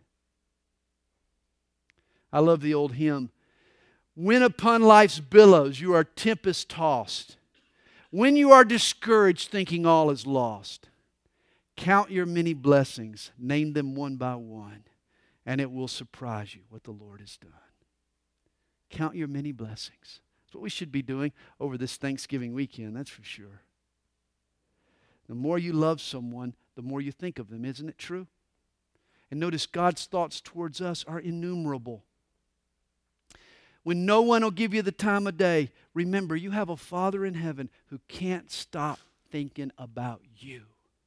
I love the old hymn. When upon life's billows you are tempest tossed, when you are discouraged thinking all is lost, count your many blessings, name them one by one, and it will surprise you what the Lord has done. Count your many blessings. That's what we should be doing over this Thanksgiving weekend, that's for sure. The more you love someone, the more you think of them. Isn't it true? And notice God's thoughts towards us are innumerable. When no one will give you the time of day, remember you have a Father in heaven who can't stop thinking about you.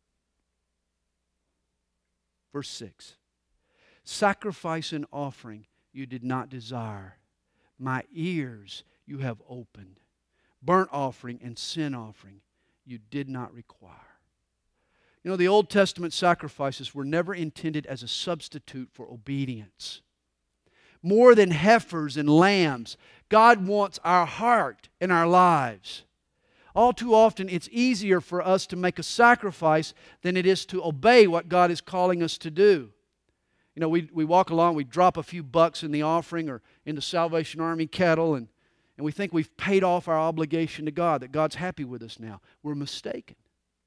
Verse six. Sacrifice and offering you did not desire. My ears you have opened. Burnt offering and sin offering you did not require. You know, the Old Testament sacrifices were never intended as a substitute for obedience. More than heifers and lambs, God wants our heart and our lives. All too often, it's easier for us to make a sacrifice than it is to obey what God is calling us to do. You know, we, we walk along, we drop a few bucks in the offering or in the Salvation Army kettle, and, and we think we've paid off our obligation to God, that God's happy with us now. We're mistaken.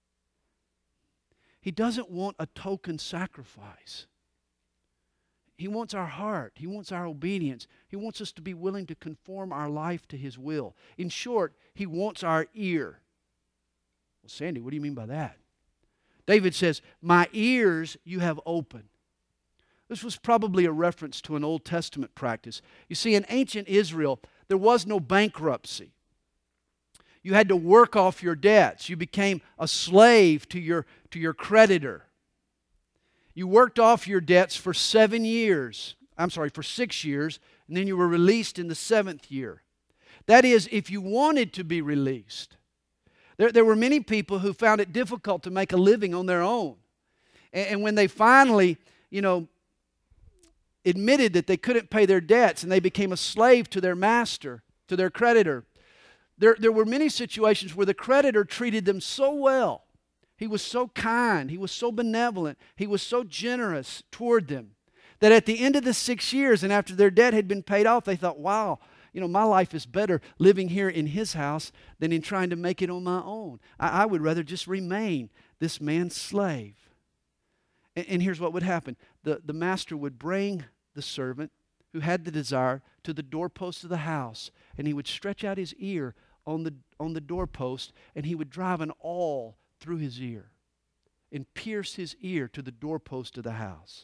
He doesn't want a token sacrifice. He wants our heart. He wants our obedience. He wants us to be willing to conform our life to His will. In short, He wants our ear. Well, Sandy, what do you mean by that? David says, my ears you have opened. This was probably a reference to an Old Testament practice. You see, in ancient Israel, There was no bankruptcy. You had to work off your debts. You became a slave to your, to your creditor. You worked off your debts for seven years. I'm sorry, for six years, and then you were released in the seventh year. That is, if you wanted to be released. There, there were many people who found it difficult to make a living on their own. And, and when they finally, you know, admitted that they couldn't pay their debts and they became a slave to their master, to their creditor, there, there were many situations where the creditor treated them so well. He was so kind. He was so benevolent. He was so generous toward them that at the end of the six years and after their debt had been paid off, they thought, wow, you know, my life is better living here in his house than in trying to make it on my own. I, I would rather just remain this man's slave. And, and here's what would happen. The, the master would bring the servant who had the desire to the doorpost of the house, and he would stretch out his ear on the, on the doorpost, and he would drive an awl through his ear and pierce his ear to the doorpost of the house.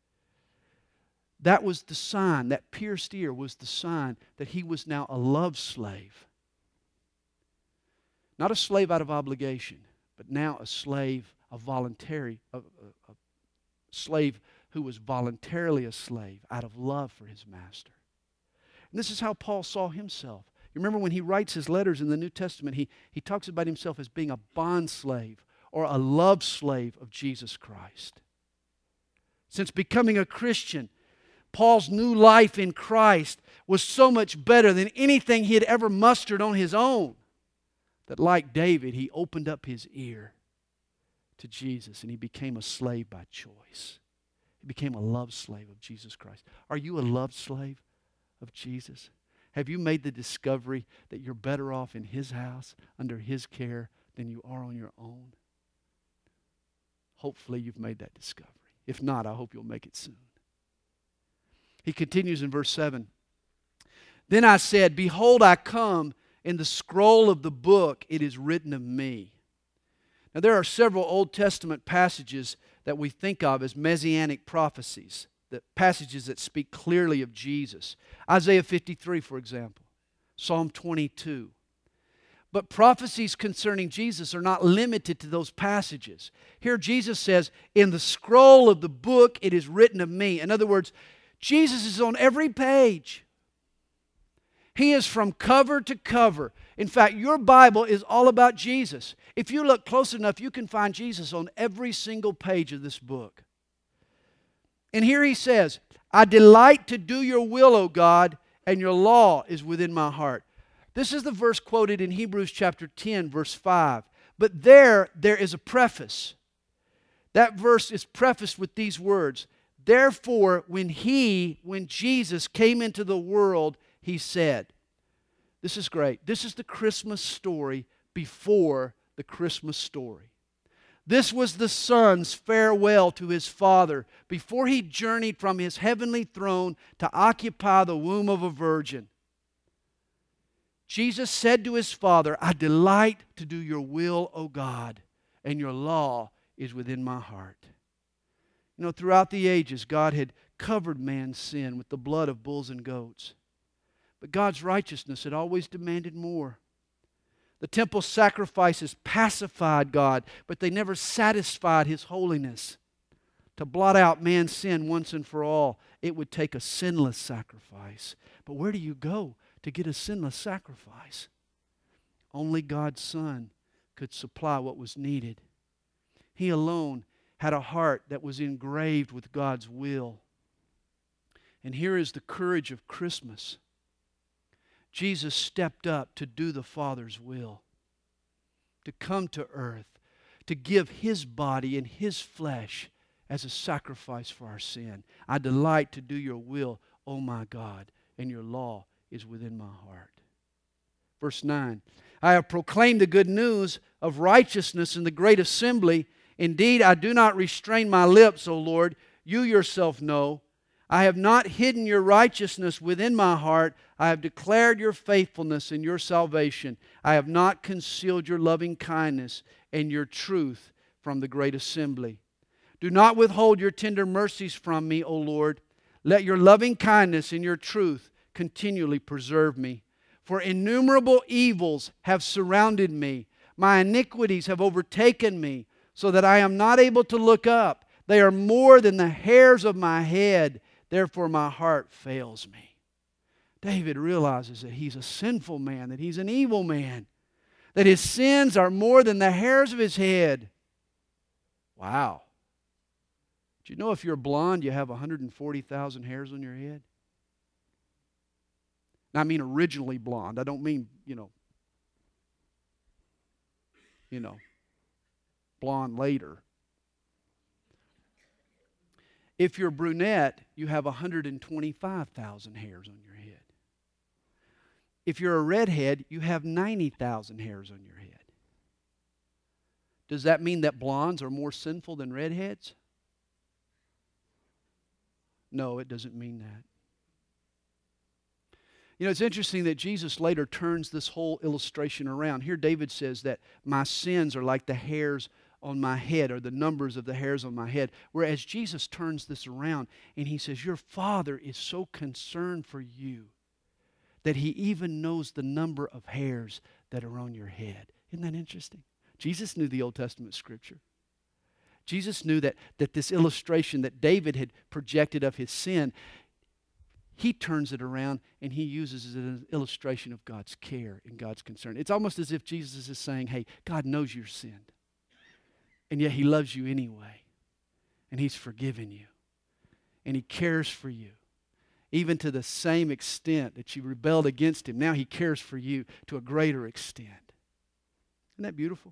That was the sign, that pierced ear was the sign that he was now a love slave. Not a slave out of obligation, but now a slave, a voluntary, a, a, a slave who was voluntarily a slave out of love for his master. And this is how Paul saw himself. You remember when he writes his letters in the New Testament, he, he talks about himself as being a bond slave or a love slave of Jesus Christ. Since becoming a Christian, Paul's new life in Christ was so much better than anything he had ever mustered on his own that, like David, he opened up his ear to Jesus and he became a slave by choice. He became a love slave of Jesus Christ. Are you a love slave of Jesus? Have you made the discovery that you're better off in his house, under his care, than you are on your own? Hopefully you've made that discovery. If not, I hope you'll make it soon. He continues in verse seven. Then I said, behold, I come. In the scroll of the book it is written of me. Now there are several Old Testament passages that we think of as messianic prophecies, the passages that speak clearly of Jesus. Isaiah fifty-three, for example. Psalm twenty-two. But prophecies concerning Jesus are not limited to those passages. Here Jesus says, in the scroll of the book it is written of me. In other words, Jesus is on every page. He is from cover to cover. In fact, your Bible is all about Jesus. If you look close enough, you can find Jesus on every single page of this book. And here he says, I delight to do your will, O God, and your law is within my heart. This is the verse quoted in Hebrews chapter ten, verse five. But there, there is a preface. That verse is prefaced with these words. Therefore, when he, when Jesus came into the world, he said, this is great. This is the Christmas story before the Christmas story. This was the Son's farewell to His Father before He journeyed from His heavenly throne to occupy the womb of a virgin. Jesus said to His Father, I delight to do your will, O God, and your law is within my heart. You know, throughout the ages, God had covered man's sin with the blood of bulls and goats. But God's righteousness had always demanded more. The temple sacrifices pacified God, but they never satisfied His holiness. To blot out man's sin once and for all, it would take a sinless sacrifice. But where do you go to get a sinless sacrifice? Only God's Son could supply what was needed. He alone had a heart that was engraved with God's will. And here is the courage of Christmas. Jesus stepped up to do the Father's will, to come to earth, to give His body and His flesh as a sacrifice for our sin. I delight to do your will, O my God, and your law is within my heart. Verse nine, I have proclaimed the good news of righteousness in the great assembly. Indeed, I do not restrain my lips, O Lord. You yourself know. I have not hidden your righteousness within my heart. I have declared your faithfulness and your salvation. I have not concealed your loving kindness and your truth from the great assembly. Do not withhold your tender mercies from me, O Lord. Let your loving kindness and your truth continually preserve me. For innumerable evils have surrounded me. My iniquities have overtaken me, so that I am not able to look up. They are more than the hairs of my head. Therefore my heart fails me. David realizes that he's a sinful man, that he's an evil man, that his sins are more than the hairs of his head. Wow. Do you know if you're blonde, you have one hundred forty thousand hairs on your head? Now, I mean originally blonde. I don't mean, you know, you know, blonde later. If you're brunette, you have one hundred twenty-five thousand hairs on your head. If you're a redhead, you have ninety thousand hairs on your head. Does that mean that blondes are more sinful than redheads? No, it doesn't mean that. You know, it's interesting that Jesus later turns this whole illustration around. Here David says that my sins are like the hairs on my head, or the numbers of the hairs on my head. Whereas Jesus turns this around and he says, your Father is so concerned for you that he even knows the number of hairs that are on your head. Isn't that interesting? Jesus knew the Old Testament Scripture. Jesus knew that, that this illustration that David had projected of his sin, he turns it around and he uses it as an illustration of God's care and God's concern. It's almost as if Jesus is saying, hey, God knows you're sinned, and yet he loves you anyway, and he's forgiven you, and he cares for you. Even to the same extent that you rebelled against him, now he cares for you to a greater extent. Isn't that beautiful?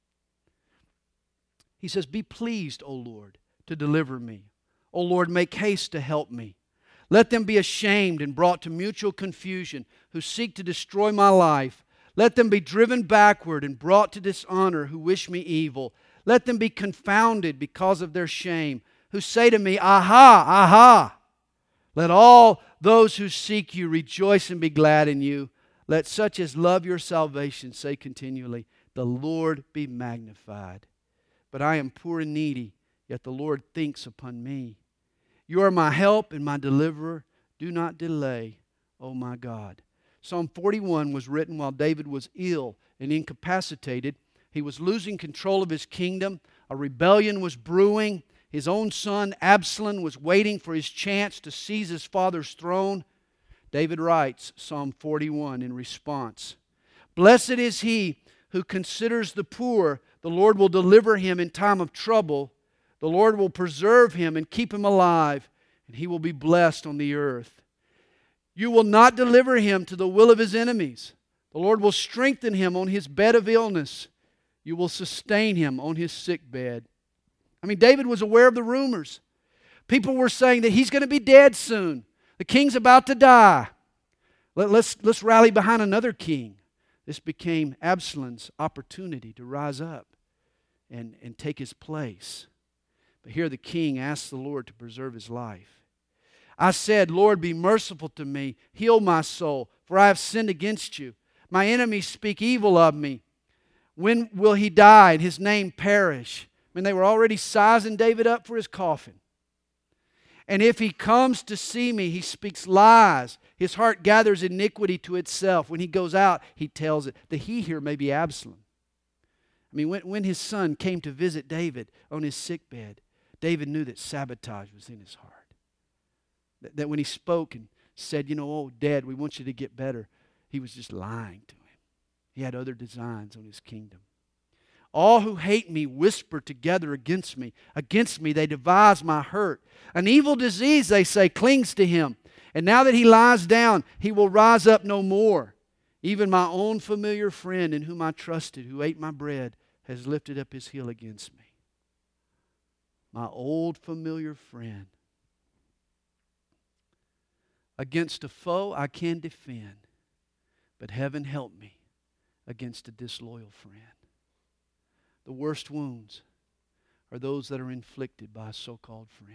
He says, be pleased, O Lord, to deliver me. O Lord, make haste to help me. Let them be ashamed and brought to mutual confusion who seek to destroy my life. Let them be driven backward and brought to dishonor who wish me evil. Let them be confounded because of their shame, who say to me, aha, aha. Let all those who seek you rejoice and be glad in you. Let such as love your salvation say continually, the Lord be magnified. But I am poor and needy, yet the Lord thinks upon me. You are my help and my deliverer. Do not delay, O my God. Psalm forty-one was written while David was ill and incapacitated. He was losing control of his kingdom. A rebellion was brewing. His own son, Absalom, was waiting for his chance to seize his father's throne. David writes Psalm forty-one in response. Blessed is he who considers the poor. The Lord will deliver him in time of trouble. The Lord will preserve him and keep him alive, and he will be blessed on the earth. You will not deliver him to the will of his enemies. The Lord will strengthen him on his bed of illness. You will sustain him on his sick bed. I mean, David was aware of the rumors. People were saying that he's going to be dead soon. The king's about to die. Let, let's, let's rally behind another king. This became Absalom's opportunity to rise up and, and take his place. But here the king asked the Lord to preserve his life. I said, Lord, be merciful to me. Heal my soul, for I have sinned against you. My enemies speak evil of me. When will he die and his name perish? I mean, they were already sizing David up for his coffin. And if he comes to see me, he speaks lies. His heart gathers iniquity to itself. When he goes out, he tells it. The he here may be Absalom. I mean, when, when his son came to visit David on his sickbed, David knew that sabotage was in his heart. That, that when he spoke and said, you know, oh, Dad, we want you to get better, he was just lying to him. He had other designs on his kingdom. All who hate me whisper together against me. Against me they devise my hurt. An evil disease, they say, clings to him. And now that he lies down, he will rise up no more. Even my own familiar friend in whom I trusted, who ate my bread, has lifted up his heel against me. My old familiar friend. Against a foe I can defend, but heaven help me against a disloyal friend. The worst wounds are those that are inflicted by a so-called friend.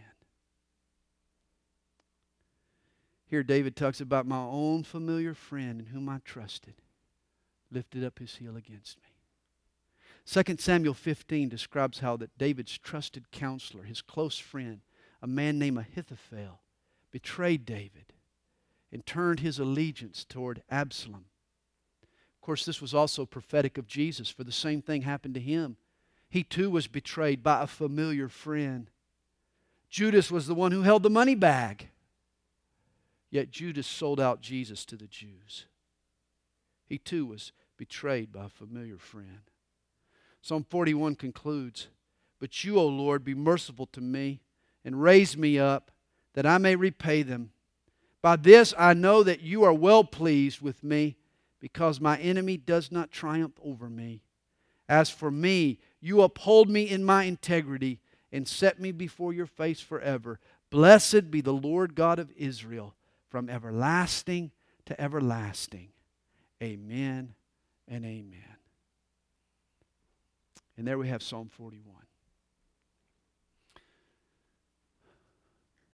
Here David talks about my own familiar friend in whom I trusted, lifted up his heel against me. Second Samuel fifteen describes how that David's trusted counselor, his close friend, a man named Ahithophel, betrayed David and turned his allegiance toward Absalom. course, this was also prophetic of Jesus, for the same thing happened to him. He too was betrayed by a familiar friend. Judas was the one who held the money bag. Yet Judas sold out Jesus to the Jews. He too was betrayed by a familiar friend. Psalm forty-one concludes, "But you, O Lord, be merciful to me and raise me up, that I may repay them. By this I know that you are well pleased with me, because my enemy does not triumph over me. As for me, you uphold me in my integrity and set me before your face forever. Blessed be the Lord God of Israel, from everlasting to everlasting. Amen and amen." And there we have Psalm forty-one.